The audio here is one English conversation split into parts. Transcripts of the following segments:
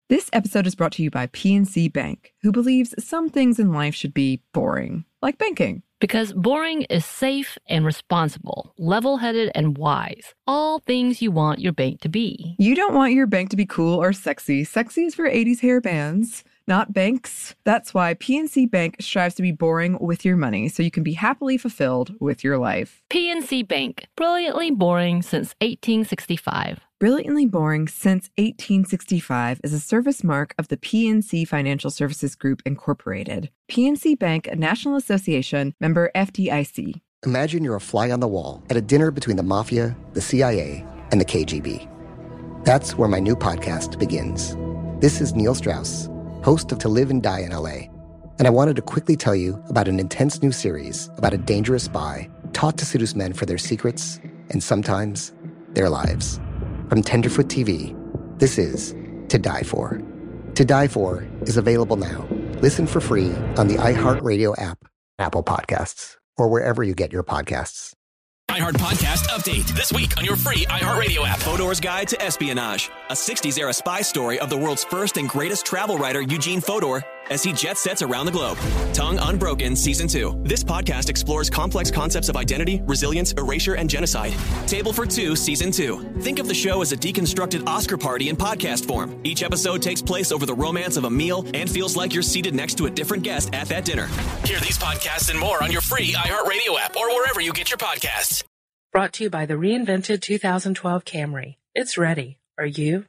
This episode is brought to you by PNC Bank, who believes some things in life should be boring, like banking. Because boring is safe and responsible, level-headed and wise. All things you want your bank to be. You don't want your bank to be cool or sexy. Sexy is for 80s hair bands, not banks. That's why PNC Bank strives to be boring with your money so you can be happily fulfilled with your life. PNC Bank, brilliantly boring since 1865. Brilliantly Boring Since 1865 is a service mark of the PNC Financial Services Group, Incorporated. PNC Bank, a National Association, member FDIC. Imagine you're a fly on the wall at a dinner between the Mafia, the CIA, and the KGB. That's where my new podcast begins. This is Neil Strauss, host of To Live and Die in LA, and I wanted to quickly tell you about an intense new series about a dangerous spy taught to seduce men for their secrets and sometimes their lives. From Tenderfoot TV, this is To Die For. To Die For is available now. Listen for free on the iHeartRadio app, Apple Podcasts, or wherever you get your podcasts. iHeart Podcast Update. This week on your free iHeartRadio app. Fodor's Guide to Espionage. A 60s-era spy story of the world's first and greatest travel writer, Eugene Fodor, as he jet sets around the globe. Tongue Unbroken Season 2. This podcast explores complex concepts of identity, resilience, erasure, and genocide. Table for Two Season 2. Think of the show as a deconstructed Oscar party in podcast form. Each episode takes place over the romance of a meal and feels like you're seated next to a different guest at that dinner. Hear these podcasts and more on your free iHeartRadio app or wherever you get your podcasts. Brought to you by the reinvented 2012 Camry. It's ready. Are you?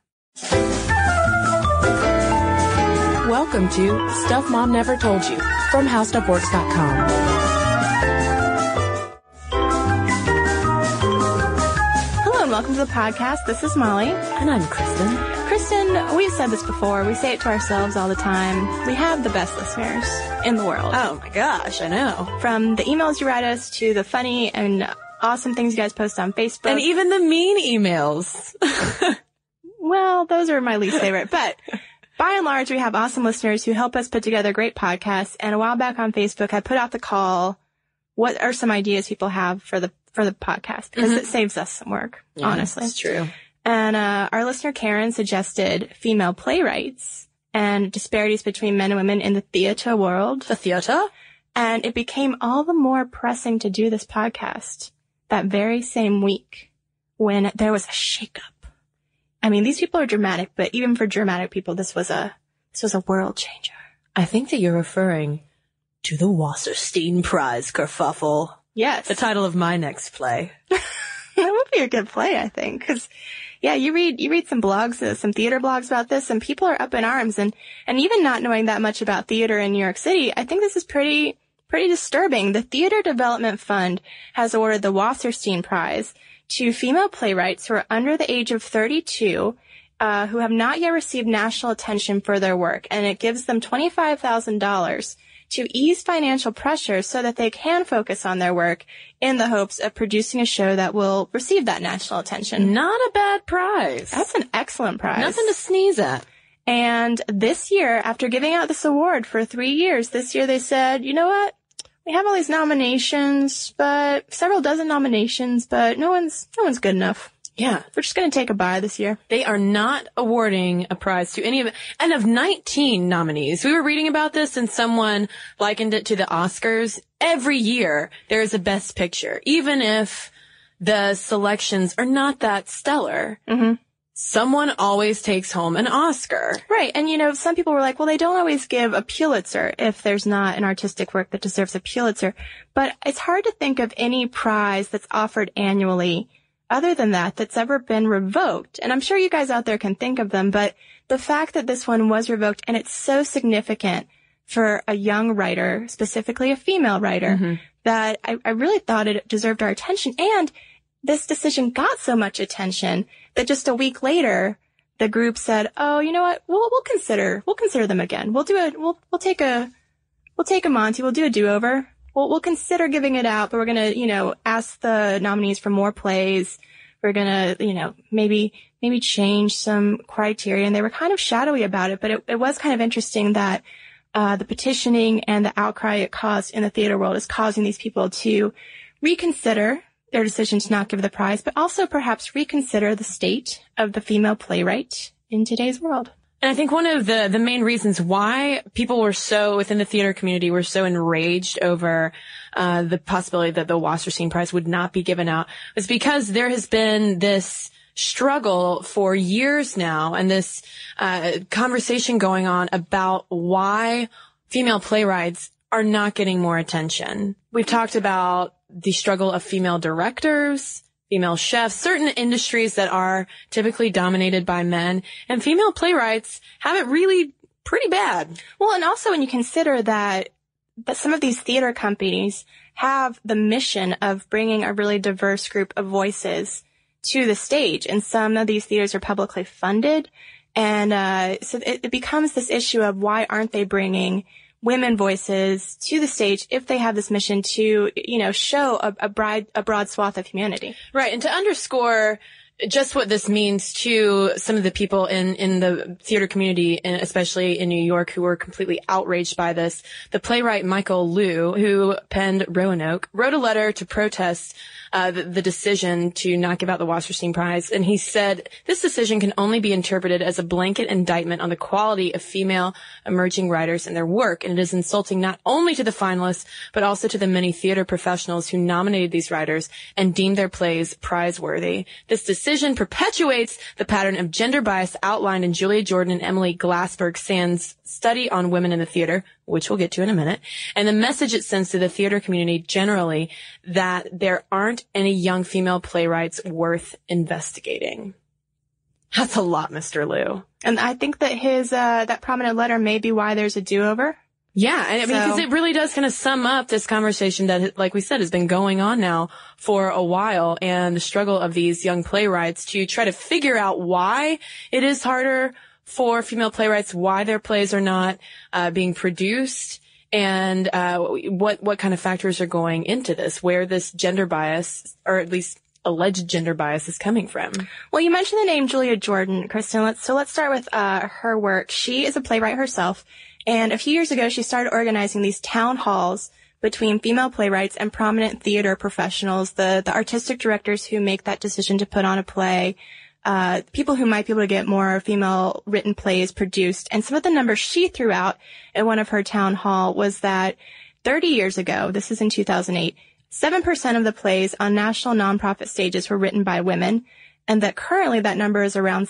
Welcome to Stuff Mom Never Told You from HowStuffWorks.com. Hello and welcome to the podcast. This is Molly. And I'm Kristen. Kristen, we've said this before. We say it to ourselves all the time. We have the best listeners in the world. Oh my gosh, I know. From the emails you write us to the funny and awesome things you guys post on Facebook. And even the mean emails. Well, those are my least favorite. But by and large, we have awesome listeners who help us put together great podcasts. And a while back on Facebook, I put out the call, what are some ideas people have for the podcast? Because it saves us some work, honestly. That's true. And our listener Karen suggested female playwrights and disparities between men and women in the theater world. The theater? And it became all the more pressing to do this podcast that very same week when there was a shakeup. I mean, these people are dramatic, but even for dramatic people, this was a world changer. I think that you're referring to the Wasserstein Prize kerfuffle. Yes. The title of my next play. That would be a good play, I think. Cause yeah, you read some blogs, some theater blogs about this, and people are up in arms. And even not knowing that much about theater in New York City, I think this is pretty disturbing. The Theater Development Fund has awarded the Wasserstein Prize to female playwrights who are under the age of 32, who have not yet received national attention for their work. And it gives them $25,000 to ease financial pressure so that they can focus on their work in the hopes of producing a show that will receive that national attention. Not a bad prize. That's an excellent prize. Nothing to sneeze at. And this year, after giving out this award for 3 years, this year they said, you know what? We have all these nominations, but several dozen nominations, but no one's good enough. Yeah. We're just going to take a bye this year. They are not awarding a prize to any of it. And of 19 nominees, we were reading about this and someone likened it to the Oscars. Every year there is a best picture, even if the selections are not that stellar. Mm-hmm. Someone always takes home an Oscar. Right. And, you know, some people were like, well, they don't always give a Pulitzer if there's not an artistic work that deserves a Pulitzer. But it's hard to think of any prize that's offered annually other than that's ever been revoked. And I'm sure you guys out there can think of them, but the fact that this one was revoked and it's so significant for a young writer, specifically a female writer, that I really thought it deserved our attention. And this decision got so much attention that just a week later, the group said, "Oh, you know what? We'll consider them again. We'll take a Monty. We'll do a do-over. We'll consider giving it out, but we're gonna, you know, ask the nominees for more plays. We're gonna, you know, maybe change some criteria." And they were kind of shadowy about it, but it was kind of interesting that the petitioning and the outcry it caused in the theater world is causing these people to reconsider their decision to not give the prize, but also perhaps reconsider the state of the female playwright in today's world. And I think one of the main reasons why people were so, within the theater community, were so enraged over the possibility that the Wasserstein Prize would not be given out was because there has been this struggle for years now and this conversation going on about why female playwrights are not getting more attention. We've talked about the struggle of female directors, female chefs, certain industries that are typically dominated by men, and female playwrights have it really pretty bad. Well, and also when you consider that some of these theater companies have the mission of bringing a really diverse group of voices to the stage, and some of these theaters are publicly funded, and so it becomes this issue of why aren't they bringing women voices to the stage if they have this mission to, show a broad swath of humanity. Right. And to underscore just what this means to some of the people in the theater community, and especially in New York, who were completely outraged by this, the playwright Michael Liu, who penned Roanoke, wrote a letter to protest the decision to not give out the Wasserstein Prize. And he said, this decision can only be interpreted as a blanket indictment on the quality of female emerging writers and their work. And it is insulting not only to the finalists, but also to the many theater professionals who nominated these writers and deemed their plays prize-worthy. This decision perpetuates the pattern of gender bias outlined in Julia Jordan and Emily Glassberg-Sand's study on women in the theater, which we'll get to in a minute, and the message it sends to the theater community generally that there aren't any young female playwrights worth investigating. That's a lot, Mr. Liu. And I think that his that prominent letter may be why there's a do-over. Yeah, I mean, because it really does kind of sum up this conversation that, like we said, has been going on now for a while, and the struggle of these young playwrights to try to figure out why it is harder for female playwrights, why their plays are not being produced, and what kind of factors are going into this, where this gender bias, or at least alleged gender bias, is coming from. Well, you mentioned the name Julia Jordan, Kristen. Let's start with her work. She is a playwright herself, and a few years ago she started organizing these town halls between female playwrights and prominent theater professionals, the artistic directors who make that decision to put on a play, people who might be able to get more female written plays produced. And some of the numbers she threw out at one of her town hall was that 30 years ago, this is in 2008, 7% of the plays on national nonprofit stages were written by women, and that currently that number is around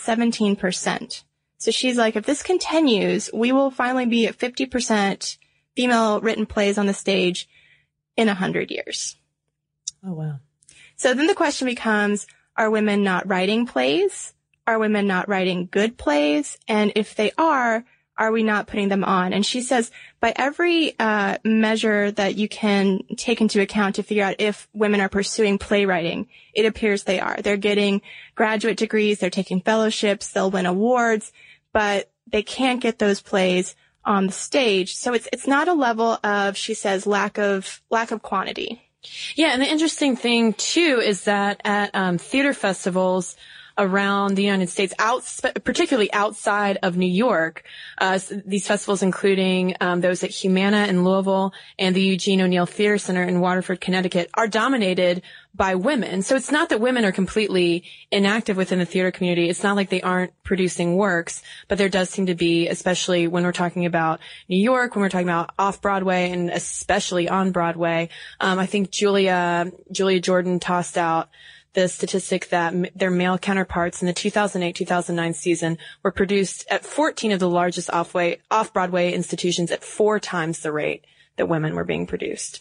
17%. So she's like, if this continues, we will finally be at 50% female written plays on the stage in 100 years. Oh, wow. So then the question becomes, are women not writing plays? Are women not writing good plays? And if they are we not putting them on? And she says, by every measure that you can take into account to figure out if women are pursuing playwriting, it appears they are. They're getting graduate degrees, they're taking fellowships, they'll win awards, but they can't get those plays on the stage. So it's not a level of, she says, lack of quantity. Yeah, and the interesting thing, too, is that at theater festivals around the United States, particularly outside of New York, these festivals including those at Humana in Louisville and the Eugene O'Neill Theater Center in Waterford, Connecticut, are dominated by women. So it's not that women are completely inactive within the theater community. It's not like they aren't producing works, but there does seem to be, especially when we're talking about New York, when we're talking about off-Broadway and especially on Broadway. I think Julia Jordan tossed out the statistic that their male counterparts in the 2008-2009 season were produced at 14 of the largest off-Broadway institutions at 4 times the rate that women were being produced.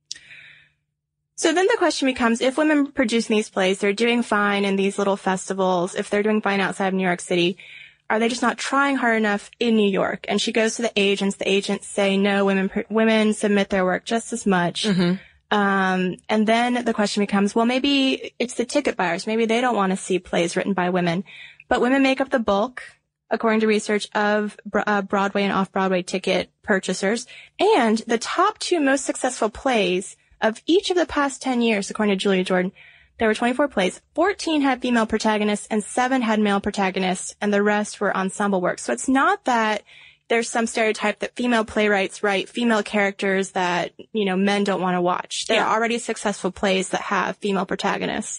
So then the question becomes, if women producing these plays, they're doing fine in these little festivals, if they're doing fine outside of New York City, are they just not trying hard enough in New York? And she goes to the agents say, no, women submit their work just as much. Mm-hmm. And then the question becomes, well, maybe it's the ticket buyers. Maybe they don't want to see plays written by women, but women make up the bulk, according to research, of Broadway and off-Broadway ticket purchasers. And the top 2 most successful plays of each of the past 10 years, according to Julia Jordan, there were 24 plays. 14 had female protagonists and 7 had male protagonists, and the rest were ensemble work. So it's not that there's some stereotype that female playwrights write female characters that, men don't want to watch. There are already successful plays that have female protagonists.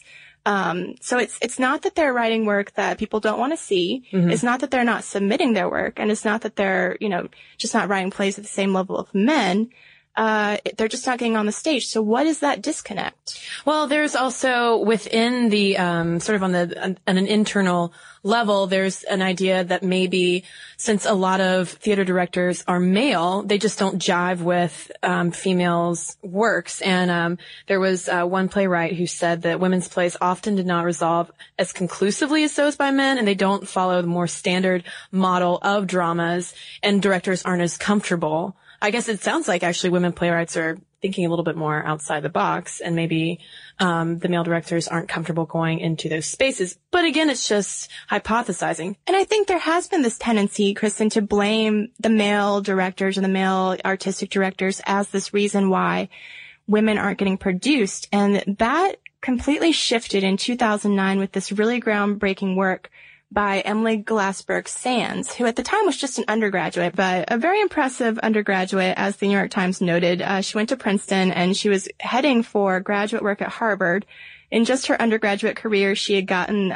So it's not that they're writing work that people don't want to see. Mm-hmm. It's not that they're not submitting their work, and it's not that they're, just not writing plays at the same level of men. They're just not getting on the stage. So what is that disconnect? Well, there's also within the, sort of on an internal level, there's an idea that maybe since a lot of theater directors are male, they just don't jive with, females' works. And, there was, one playwright who said that women's plays often did not resolve as conclusively as those by men, and they don't follow the more standard model of dramas, and directors aren't as comfortable. I guess it sounds like actually women playwrights are thinking a little bit more outside the box, and maybe the male directors aren't comfortable going into those spaces. But again, it's just hypothesizing. And I think there has been this tendency, Kristen, to blame the male directors and the male artistic directors as this reason why women aren't getting produced. And that completely shifted in 2009 with this really groundbreaking work by Emily Glassberg Sands, who at the time was just an undergraduate, but a very impressive undergraduate, as the New York Times noted. She went to Princeton, and she was heading for graduate work at Harvard. In just her undergraduate career, she had gotten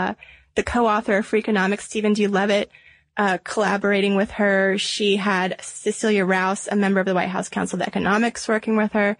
the co-author of Freakonomics, Stephen D. Levitt, collaborating with her. She had Cecilia Rouse, a member of the White House Council of Economics, working with her.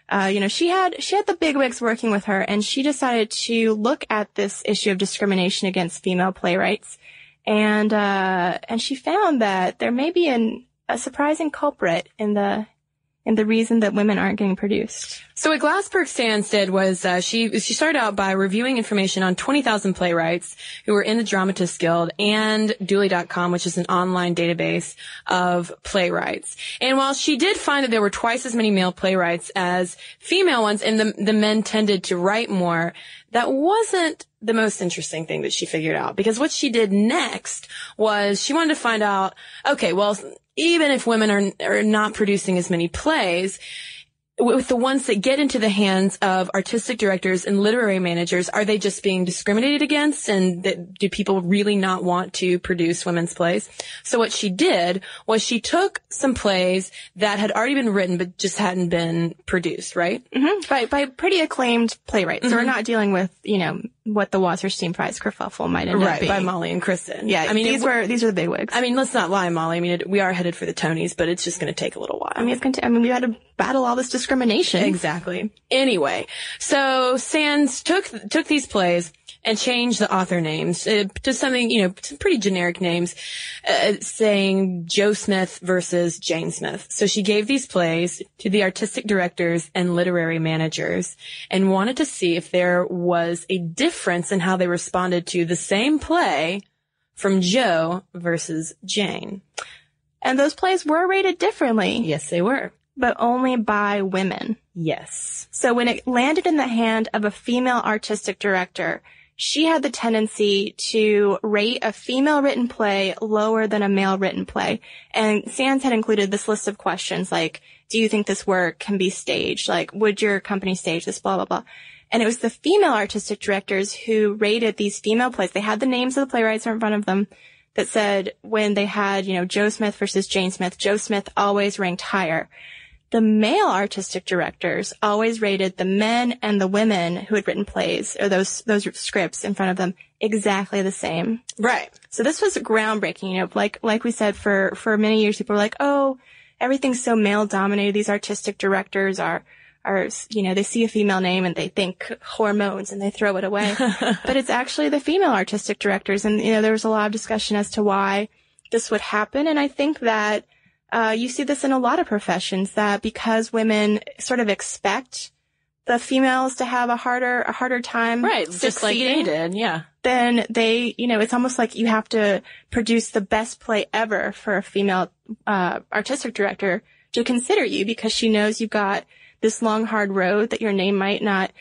She had the bigwigs working with her, and she decided to look at this issue of discrimination against female playwrights. And she found that there may be a surprising culprit in the reason that women aren't getting produced. So what Glassberg Sands did was, she started out by reviewing information on 20,000 playwrights who were in the Dramatists Guild and Dooley.com, which is an online database of playwrights. And while she did find that there were twice as many male playwrights as female ones, and the men tended to write more, that wasn't the most interesting thing that she figured out. Because what she did next was she wanted to find out, okay, well, even if women are not producing as many plays, with the ones that get into the hands of artistic directors and literary managers, are they just being discriminated against? And do people really not want to produce women's plays? So what she did was she took some plays that had already been written but just hadn't been produced, right? Mm-hmm. By pretty acclaimed playwrights. Mm-hmm. So we're not dealing with, what the Wasserstein Prize kerfuffle might end up being. By Molly and Kristen. Yeah, I mean, these are the bigwigs. I mean, let's not lie, Molly. I mean, we are headed for the Tonys, but it's just going to take a little while. I mean, we had to battle all this discrimination. Exactly. Anyway, so Sands took these plays and changed the author names to something, some pretty generic names, saying Joe Smith versus Jane Smith. So she gave these plays to the artistic directors and literary managers and wanted to see if there was a difference in how they responded to the same play from Joe versus Jane. And those plays were rated differently. Yes, they were. But only by women. Yes. So when it landed in the hand of a female artistic director, she had the tendency to rate a female written play lower than a male written play. And Sands had included this list of questions like, do you think this work can be staged? Like, would your company stage this? Blah, blah, blah. And it was the female artistic directors who rated these female plays. They had the names of the playwrights in front of them that said when they had, Joe Smith versus Jane Smith, Joe Smith always ranked higher. The male artistic directors always rated the men and the women who had written plays or those scripts in front of them exactly the same. Right. So this was groundbreaking. Like we said, for many years, people were like, oh, everything's so male dominated. These artistic directors are, they see a female name and they think hormones and they throw it away. But it's actually the female artistic directors. And, there was a lot of discussion as to why this would happen. And I think that you see this in a lot of professions, that because women sort of expect the females to have a harder time right, just like they did, yeah. Then they, it's almost like you have to produce the best play ever for a female artistic director to consider you, because she knows you've got this long, hard road that your name may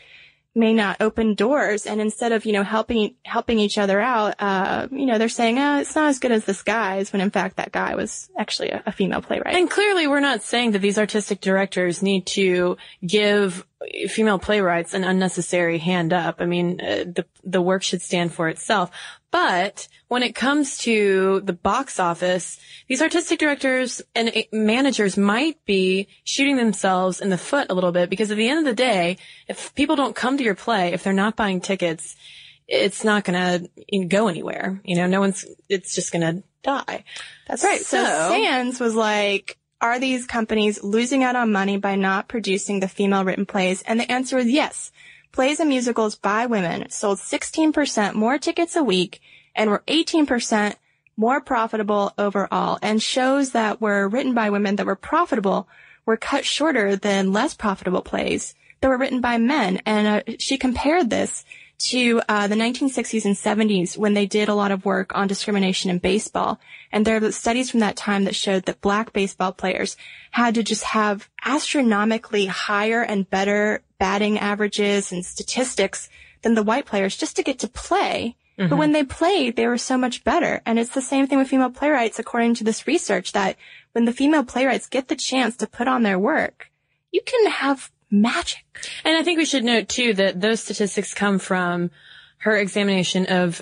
not open doors. And instead of, helping each other out, they're saying, it's not as good as this guy's, when in fact that guy was actually a female playwright. And clearly we're not saying that these artistic directors need to give female playwrights an unnecessary hand up. I mean, the work should stand for itself. But when it comes to the box office, these artistic directors and managers might be shooting themselves in the foot a little bit, because at the end of the day, if people don't come to your play, if they're not buying tickets, it's not going to go anywhere. It's just going to die. That's right. So Sands was like, are these companies losing out on money by not producing the female-written plays? And the answer was yes. Plays and musicals by women sold 16% more tickets a week and were 18% more profitable overall. And shows that were written by women that were profitable were cut shorter than less profitable plays that were written by men. And she compared this to the 1960s and 70s, when they did a lot of work on discrimination in baseball. And there are studies from that time that showed that black baseball players had to just have astronomically higher and better batting averages and statistics than the white players just to get to play. Mm-hmm. But when they played, they were so much better. And it's the same thing with female playwrights, according to this research, that when the female playwrights get the chance to put on their work, you can have magic. And I think we should note, too, that those statistics come from her examination of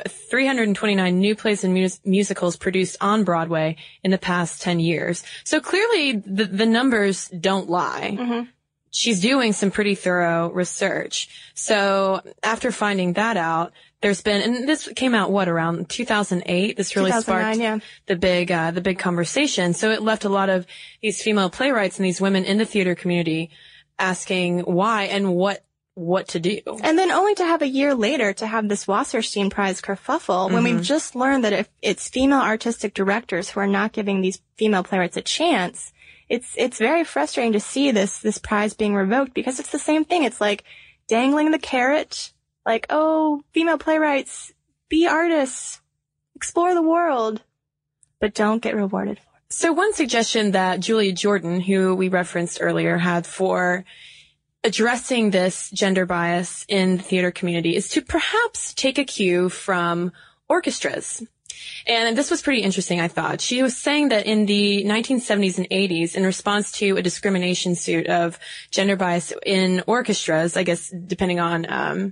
329 new plays and musicals produced on Broadway in the past 10 years. So clearly the numbers don't lie. Mm-hmm. She's doing some pretty thorough research. So after finding that out, there's been, and this came out, around 2008? This really sparked the big conversation. So it left a lot of these female playwrights and these women in the theater community asking why and what to do. And then only to have a year later to have this Wasserstein Prize kerfuffle, when we've just learned that if it's female artistic directors who are not giving these female playwrights a chance, it's very frustrating to see this prize being revoked, because it's the same thing. It's like dangling the carrot, like, oh, female playwrights, be artists, explore the world, but don't get rewarded for it. So one suggestion that Julia Jordan, who we referenced earlier, had for addressing this gender bias in the theater community is to perhaps take a cue from orchestras. And this was pretty interesting, I thought. She was saying that in the 1970s and 80s, in response to a discrimination suit of gender bias in orchestras, I guess depending on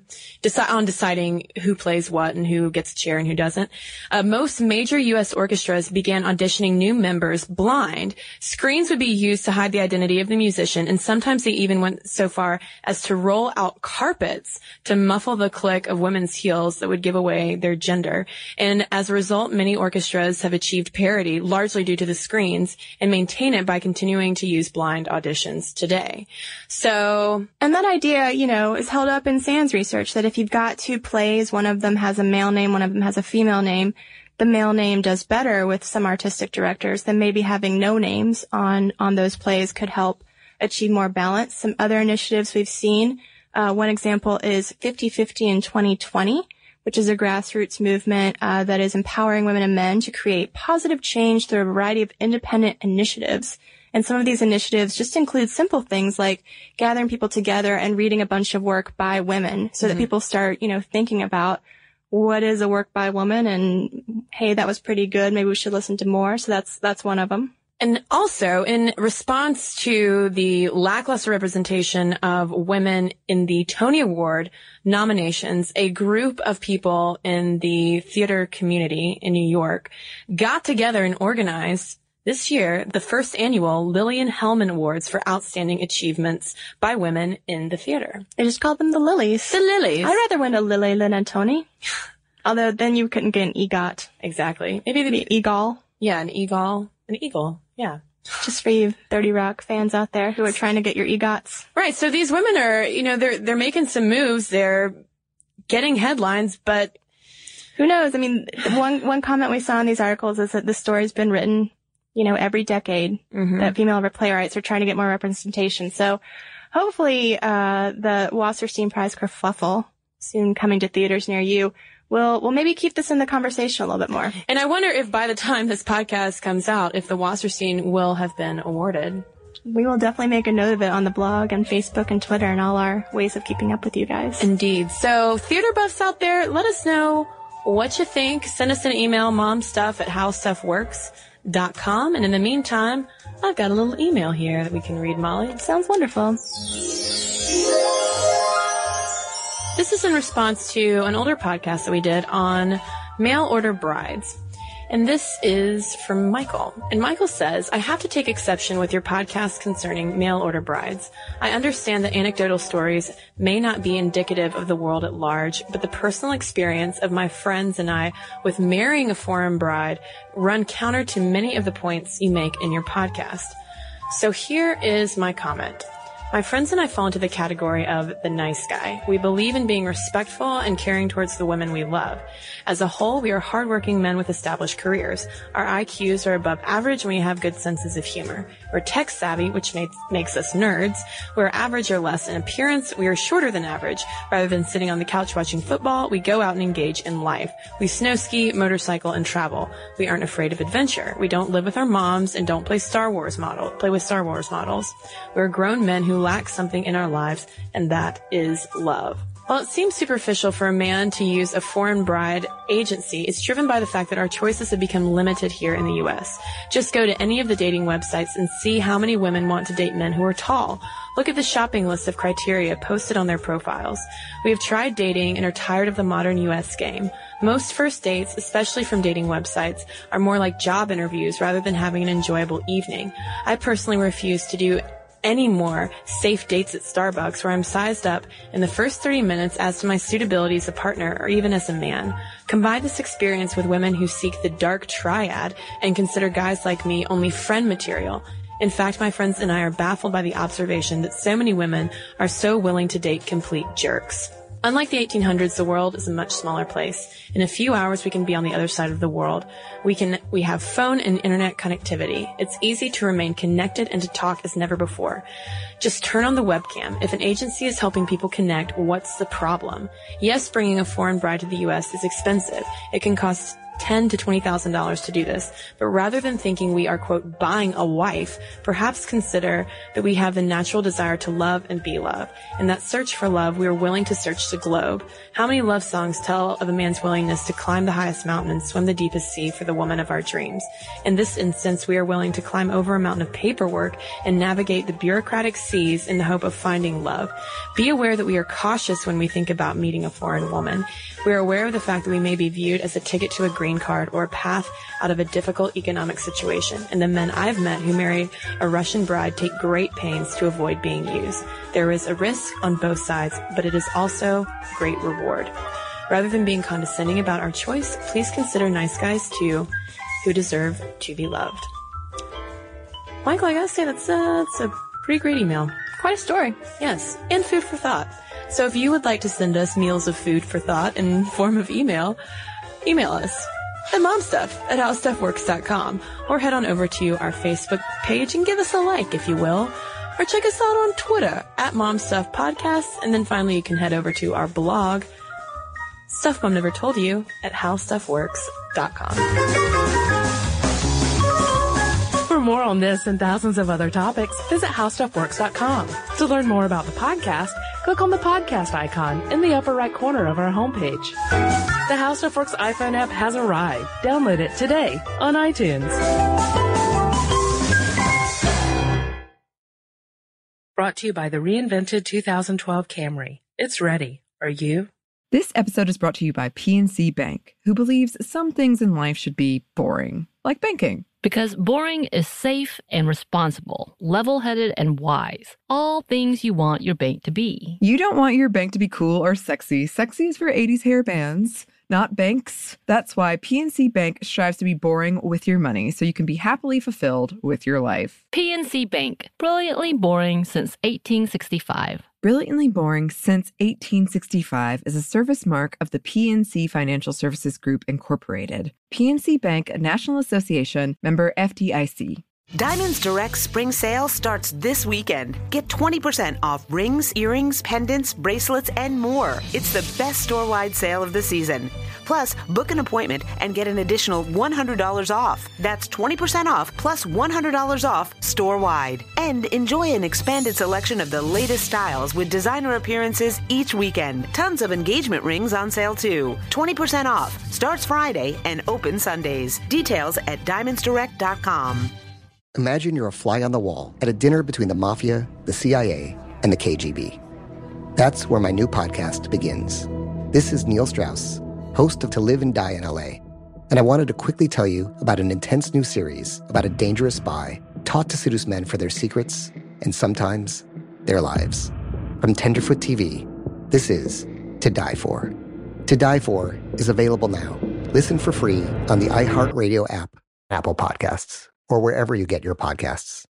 deciding who plays what and who gets a chair and who doesn't, most major U.S. orchestras began auditioning new members blind. Screens would be used to hide the identity of the musician, and sometimes they even went so far as to roll out carpets to muffle the click of women's heels that would give away their gender. And as a result, many orchestras have achieved parity largely due to the screens and maintain it by continuing to use blind auditions today. So, and that idea, is held up in Sands research, that if you've got two plays, one of them has a male name, one of them has a female name, the male name does better with some artistic directors than maybe having no names on those plays could help achieve more balance. Some other initiatives we've seen, one example is 50-50 in 2020. Which is a grassroots movement that is empowering women and men to create positive change through a variety of independent initiatives. And some of these initiatives just include simple things like gathering people together and reading a bunch of work by women so that people start, thinking about what is a work by woman, and hey, that was pretty good, maybe we should listen to more. So that's one of them. And also, in response to the lackluster representation of women in the Tony Award nominations, a group of people in the theater community in New York got together and organized this year the first annual Lillian Hellman Awards for Outstanding Achievements by Women in the Theater. They just called them the Lilies. The Lilies. I'd rather win a Lily than a Tony. Although then you couldn't get an EGOT. Exactly. Maybe the EGOL. Yeah, an EGOL. An eagle, yeah. Just for you 30 Rock fans out there who are trying to get your EGOTs. Right, so these women are, they're making some moves, they're getting headlines, but who knows? I mean, one comment we saw in these articles is that the story's been written, every decade, that female playwrights are trying to get more representation. So hopefully, the Wasserstein Prize kerfuffle, soon coming to theaters near you, We'll maybe keep this in the conversation a little bit more. And I wonder if by the time this podcast comes out, if the Wasserstein will have been awarded. We will definitely make a note of it on the blog and Facebook and Twitter and all our ways of keeping up with you guys. Indeed. So theater buffs out there, let us know what you think. Send us an email, momstuff@howstuffworks.com. And in the meantime, I've got a little email here that we can read, Molly. Sounds wonderful. This is in response to an older podcast that we did on mail order brides. And this is from Michael. And Michael says, I have to take exception with your podcast concerning mail order brides. I understand that anecdotal stories may not be indicative of the world at large, but the personal experience of my friends and I with marrying a foreign bride run counter to many of the points you make in your podcast. So here is my comment. My friends and I fall into the category of the nice guy. We believe in being respectful and caring towards the women we love. As a whole, we are hardworking men with established careers. Our IQs are above average and we have good senses of humor. We're tech savvy, which makes us nerds. We're average or less in appearance. We are shorter than average. Rather than sitting on the couch watching football, we go out and engage in life. We snow ski, motorcycle, and travel. We aren't afraid of adventure. We don't live with our moms and don't play with Star Wars models. We're grown men who lack something in our lives, and that is love. While it seems superficial for a man to use a foreign bride agency, it's driven by the fact that our choices have become limited here in the U.S. Just go to any of the dating websites and see how many women want to date men who are tall. Look at the shopping list of criteria posted on their profiles. We have tried dating and are tired of the modern U.S. game. Most first dates, especially from dating websites, are more like job interviews rather than having an enjoyable evening. I personally refuse to do any more safe dates at Starbucks where I'm sized up in the first 30 minutes as to my suitability as a partner or even as a man. Combine this experience with women who seek the dark triad and consider guys like me only friend material. In fact, my friends and I are baffled by the observation that so many women are so willing to date complete jerks. Unlike the 1800s, the world is a much smaller place. In a few hours, we can be on the other side of the world. We have phone and internet connectivity. It's easy to remain connected and to talk as never before. Just turn on the webcam. If an agency is helping people connect, what's the problem? Yes, bringing a foreign bride to the U.S. is expensive. It can cost $10,000 to $20,000 to do this. But rather than thinking we are, quote, buying a wife, perhaps consider that we have the natural desire to love and be loved. In that search for love, we are willing to search the globe. How many love songs tell of a man's willingness to climb the highest mountain and swim the deepest sea for the woman of our dreams? In this instance, we are willing to climb over a mountain of paperwork and navigate the bureaucratic seas in the hope of finding love. Be aware that we are cautious when we think about meeting a foreign woman. We are aware of the fact that we may be viewed as a ticket to a green card or a path out of a difficult economic situation. And the men I've met who married a Russian bride take great pains to avoid being used. There is a risk on both sides, but it is also great reward. Rather than being condescending about our choice, please consider nice guys too, who deserve to be loved. Michael, I gotta say that's a pretty great email. Quite a story. Yes. And food for thought. So if you would like to send us meals of food for thought in form of email us at momstuff@howstuffworks.com or head on over to our Facebook page and give us a like, if you will. Or check us out on Twitter at momstuffpodcasts. And then finally, you can head over to our blog, Stuff Mom Never Told You, at howstuffworks.com. For more on this and thousands of other topics, visit howstuffworks.com. To learn more about the podcast, click on the podcast icon in the upper right corner of our homepage. The How Stuff Works iPhone app has arrived. Download it today on iTunes. Brought to you by the reinvented 2012 Camry. It's ready. Are you? This episode is brought to you by PNC Bank, who believes some things in life should be boring, like banking. Because boring is safe and responsible, level-headed and wise. All things you want your bank to be. You don't want your bank to be cool or sexy. Sexy is for 80s hair bands, not banks. That's why PNC Bank strives to be boring with your money so you can be happily fulfilled with your life. PNC Bank, brilliantly boring since 1865. Brilliantly Boring Since 1865 is a service mark of the PNC Financial Services Group, Incorporated. PNC Bank, a National Association, member FDIC. Diamonds Direct Spring Sale starts this weekend. Get 20% off rings, earrings, pendants, bracelets, and more. It's the best store-wide sale of the season. Plus, book an appointment and get an additional $100 off. That's 20% off plus $100 off store-wide. And enjoy an expanded selection of the latest styles with designer appearances each weekend. Tons of engagement rings on sale too. 20% off. Starts Friday and open Sundays. Details at diamondsdirect.com. Imagine you're a fly on the wall at a dinner between the mafia, the CIA, and the KGB. That's where my new podcast begins. This is Neil Strauss, host of To Live and Die in LA, and I wanted to quickly tell you about an intense new series about a dangerous spy taught to seduce men for their secrets and sometimes their lives. From Tenderfoot TV, this is To Die For. To Die For is available now. Listen for free on the iHeartRadio app, Apple Podcasts, or wherever you get your podcasts.